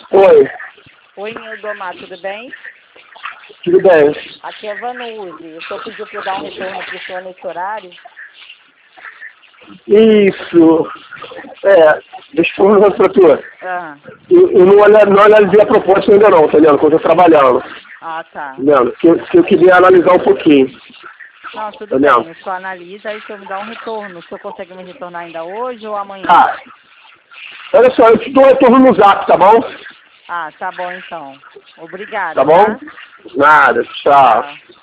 Oi, Oi, Nildomar, tudo bem? tudo bem? Aqui é Vanuzi. O senhor pediu para eu dar um retorno para o senhor nesse horário? Isso. Deixa eu falar pra tu. Ah, Eu não analisei a proposta ainda não, tá entendendo? Quando eu tô trabalhando, tá. entendendo? Que eu queria analisar um pouquinho, Não, tudo entendeu? bem. O senhor analisa e o senhor me dá um retorno. O senhor consegue me retornar ainda hoje ou amanhã? Tá. Olha só, eu te dou um retorno no zap, tá bom? Tá bom então. Obrigada, Tá bom? tá? Nada, tchau. Tchau.